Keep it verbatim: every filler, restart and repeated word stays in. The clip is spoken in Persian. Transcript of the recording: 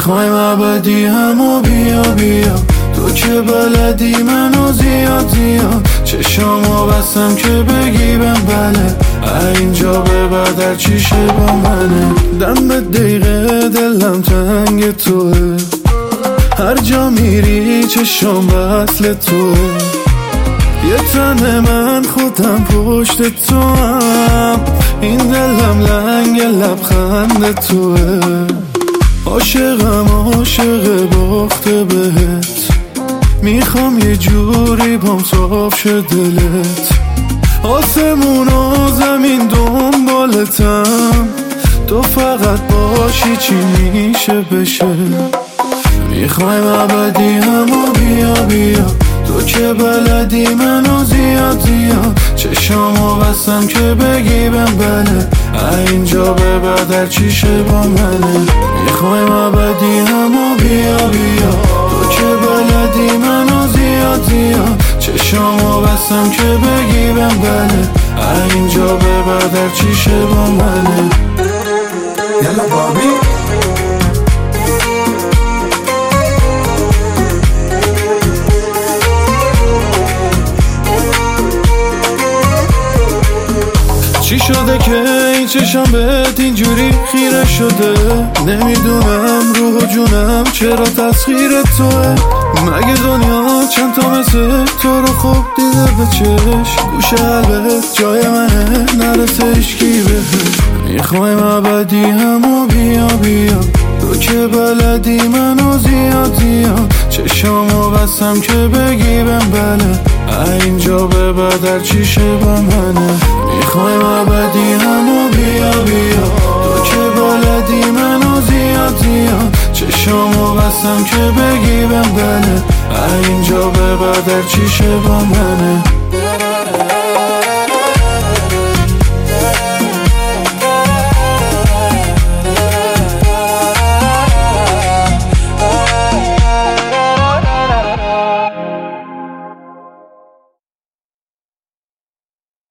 میخوایم ابدی همو بیا بیا، تو که بلدی منو زیاد زیاد. چشامو بستم که بگی بهم بله، اینجا به بعد هر چیشه با منه. دم به دقیقه دلم تنگ توه، هر جا میری چشام وصل توه. یه تن من خودم پشت تو هم، این دلم لنگ لبخند توه. عاشقم عاشق باخت بهت، میخوام یه جوری بام صاف شه دلت. آسمون و زمین دنبالتم، تو فقط باشی چی میشه بشه. میخوایم ابدی همو بیا بیا، تو که بلدی منو زیاد زیاد. چشامو بستم که بگی بهم بله، اینجا به بعد هر چیشه با منه. میخوایم ابدی همو بیا بیا، تو که بلدی منو زیاد زیاد. چشامو بستم که بگی بهم بله، اینجا به بعد هر چیشه با منه. یلا بابی چی شده که این چشم بهت اینجوری خیره شده؟ نمیدونم روح و جونم چرا تسخیر توه. مگه دنیا چند تا مثل تو رو خوب دیده به چشم؟ گوشه قلبت جای منه، نرسه اشکی بهش. میخوایم ابدی همو بیا بیا، تو که بلدی منو زیاد زیاد. چشامو بستم که بگی بهم بله، اینجا به بعد هر چیشه با منه. میخوایم ابدی همو بیا بیا، تو که بلدی منو زیاد زیاد. چشامو بستم که بگی بهم بله، اینجا به بعد هر چیشه با منه.